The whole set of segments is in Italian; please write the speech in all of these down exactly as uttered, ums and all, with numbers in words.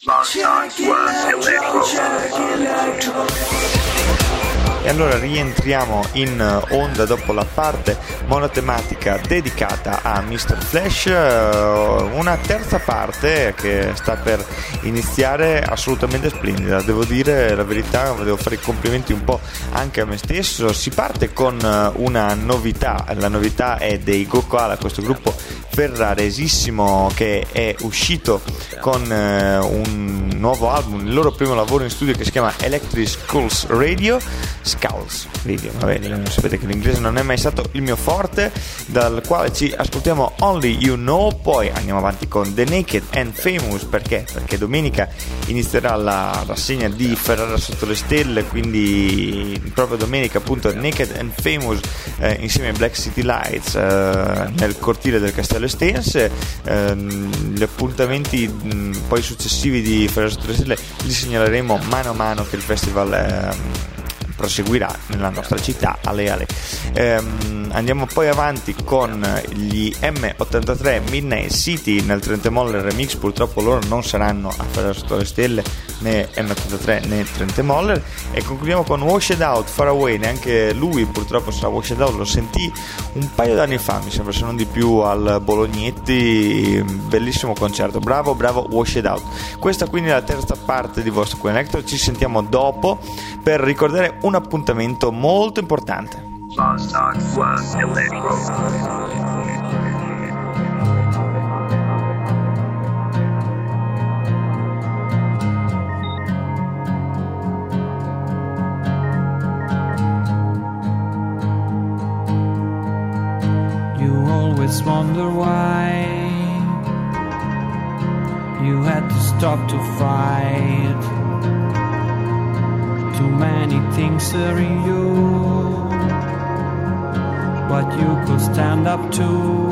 E allora rientriamo in onda dopo la parte monotematica dedicata a mister Flash, una terza parte che sta per iniziare assolutamente splendida, devo dire la verità, devo fare i complimenti un po' anche a me stesso. Si parte con una novità, la novità è dei Go Koala, questo gruppo ferraresissimo che è uscito con un nuovo album, il loro primo lavoro in studio, che si chiama Electric Skulls Radio Skulls Radio, vabbè, sapete che l'inglese non è mai stato il mio forte, dal quale ci ascoltiamo Only You Know. Poi andiamo avanti con The Naked and Famous, perché? Perché domenica inizierà la rassegna di Ferrara sotto le stelle, quindi proprio domenica appunto Naked and Famous eh, insieme ai Black City Lights eh, nel cortile del Castello Estense. Eh, gli appuntamenti mh, poi successivi di Ferrara sotto le stelle li segnaleremo mano a mano che il festival eh, proseguirà nella nostra città. Ale ale. Ehm, andiamo poi avanti con gli M ottantatré Midnight City nel Trent Moller Remix. Purtroppo loro non saranno a Ferrara sotto le stelle, né M ottantatré né Trent Moller. E concludiamo con Washed Out Far Away, neanche lui purtroppo sarà Washed Out, lo sentì un paio d'anni fa mi sembra, se non di più, al Bolognetti, bellissimo concerto, bravo bravo Washed Out. Questa quindi è la terza parte di Vostro Connector, ci sentiamo dopo per ricordare un appuntamento molto importante. You always wonder why you had to stop to fight. Too many things are in you, but you could stand up to.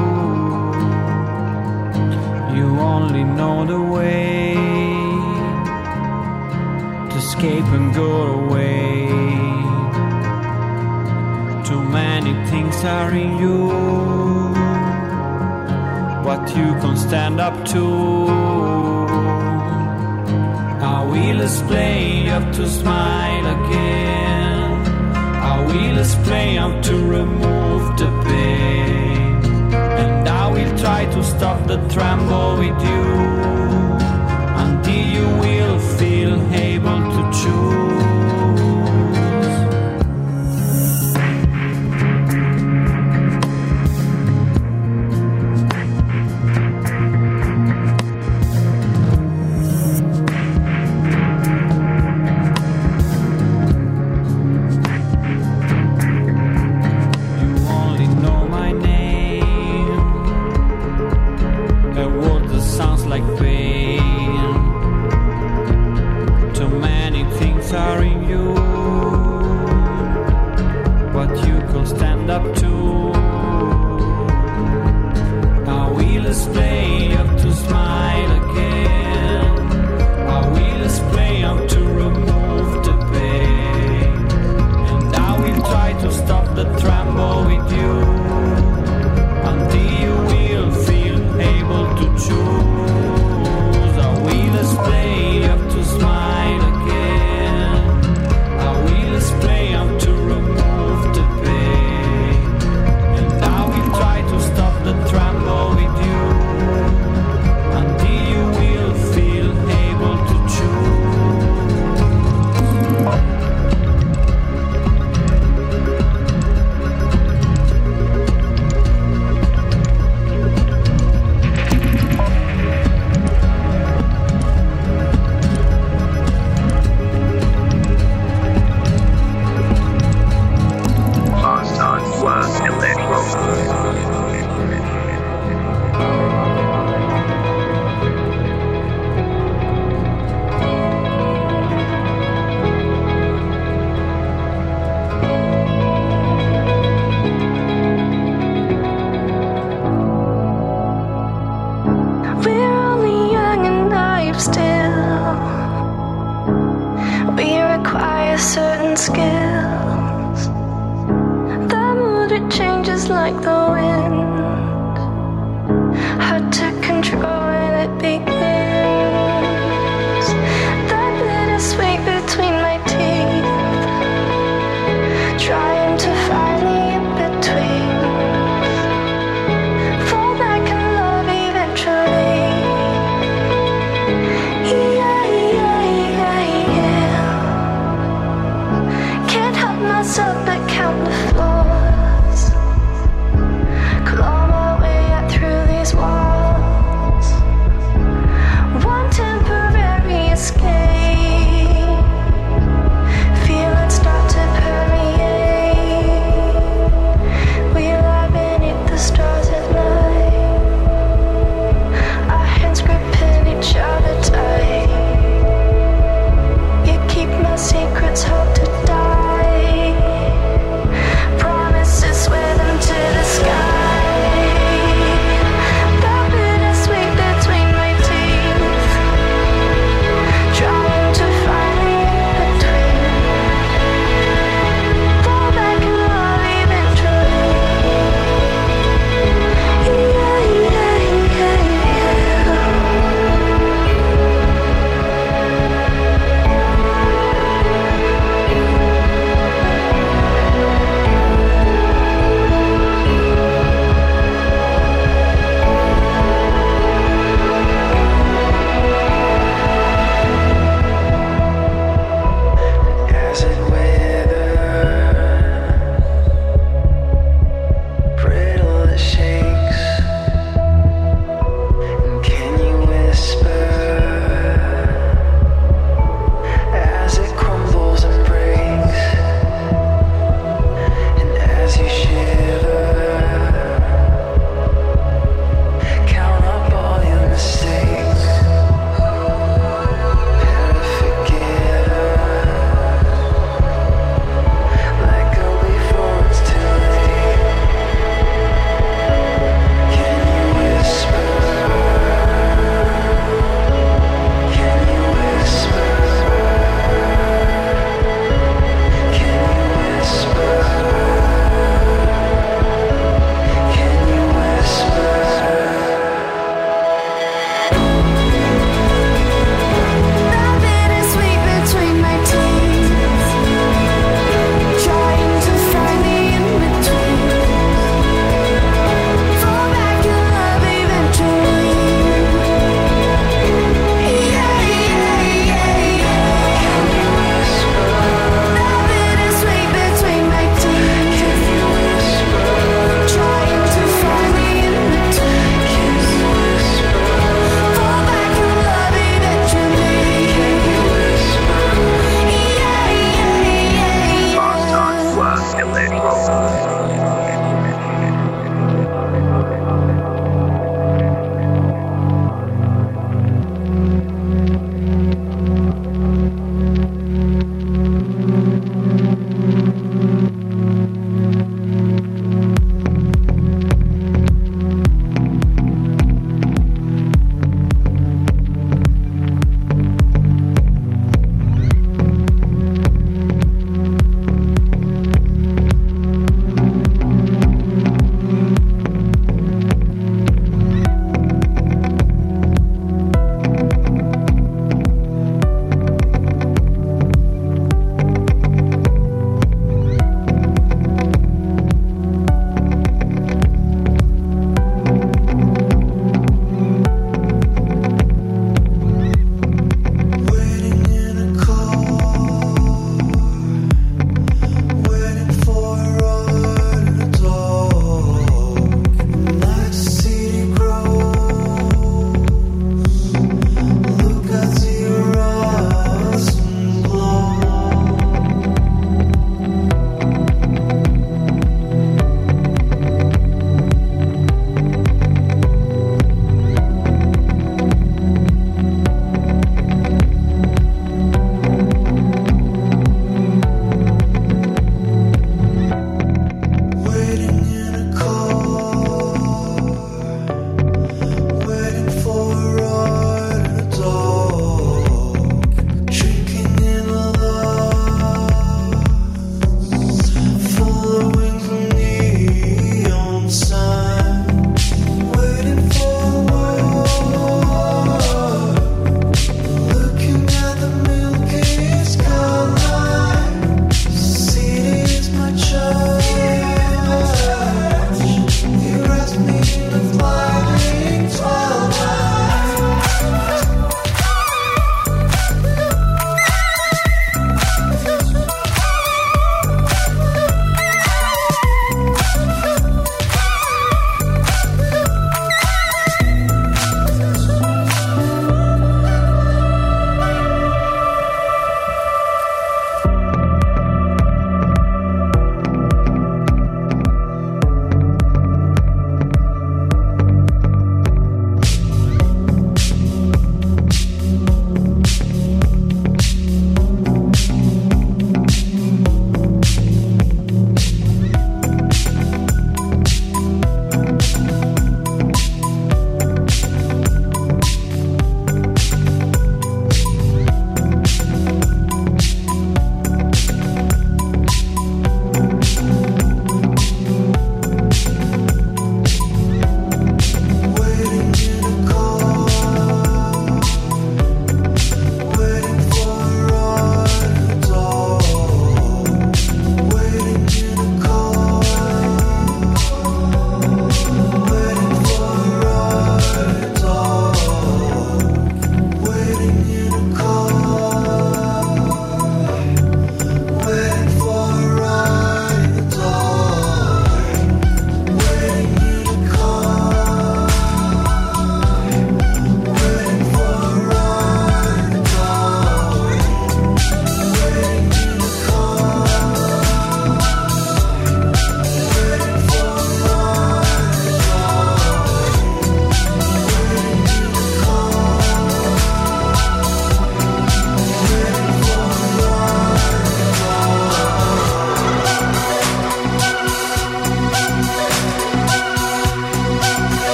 You only know the way to escape and go away. Too many things are in you, but you can stand up to. I will explain, you have to smile again. I will explain, you have to remove the pain. And I will try to stop the tremble with you until you will feel able to choose. Hard to control when it begins.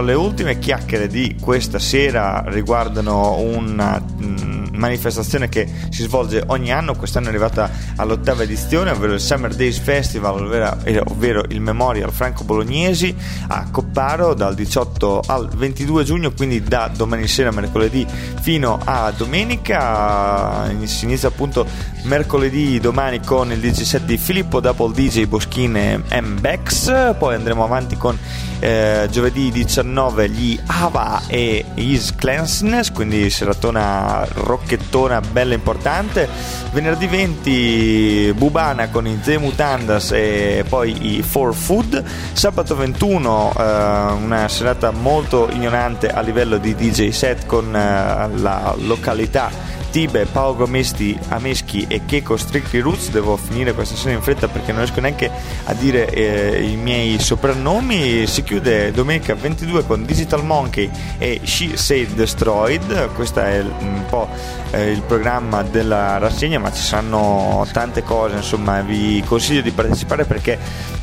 le ultime chiacchiere di questa sera, riguardano una mh, manifestazione che si svolge ogni anno. Quest'anno è arrivata all'ottava edizione, ovvero il Summer Days Festival, ovvero, ovvero il Memorial Franco Bolognesi a Copparo, dal diciotto al ventidue giugno, quindi da domani sera, mercoledì, fino a domenica. Si inizia appunto mercoledì, domani, con il D J set di Filippo Double D J, Boschin e M-Bex. Poi andremo avanti con eh, giovedì diciannove gli Ava e His Cleanliness, quindi seratona rocchettona bella importante. Venerdì venti Bubana con i The Mutandas e poi i For Food. Sabato ventuno eh, una serata molto ignorante a livello di D J set con eh, la località Tibe, Paolo Ameschi, Ameschi e Checco Strictly Roots. Devo finire questa sera in fretta perché non riesco neanche a dire eh, i miei soprannomi. Si chiude domenica ventidue con Digital Monkey e She Said Destroyed. Questo è un po' eh, il programma della rassegna, ma ci saranno tante cose, insomma vi consiglio di partecipare perché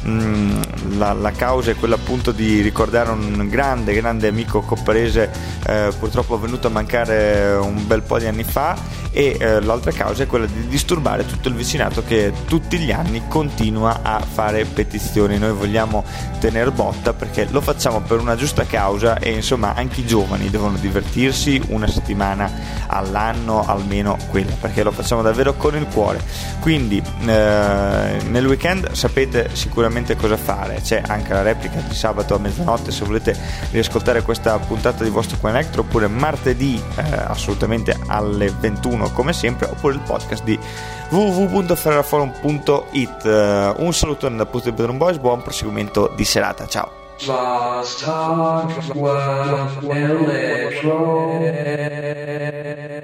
mh, la, la causa è quella appunto di ricordare un grande grande amico copparese, eh, purtroppo venuto a mancare un bel po' di anni fa, e eh, l'altra causa è quella di disturbare tutto il vicinato che tutti gli anni continua a fare petizioni. Noi vogliamo tenere botta perché lo facciamo per una giusta causa e insomma anche i giovani devono divertirsi una settimana all'anno, almeno quella, perché lo facciamo davvero con il cuore. Quindi eh, nel weekend sapete sicuramente cosa fare, c'è anche la replica di sabato a mezzanotte se volete riascoltare questa puntata di Vostro Qua Electro, oppure martedì eh, assolutamente alle ventuno come sempre, oppure il podcast di w w w punto ferraforum punto it. Uh, un saluto da Puzzle Bedroom Boys, buon proseguimento di serata, ciao. Last time was electro.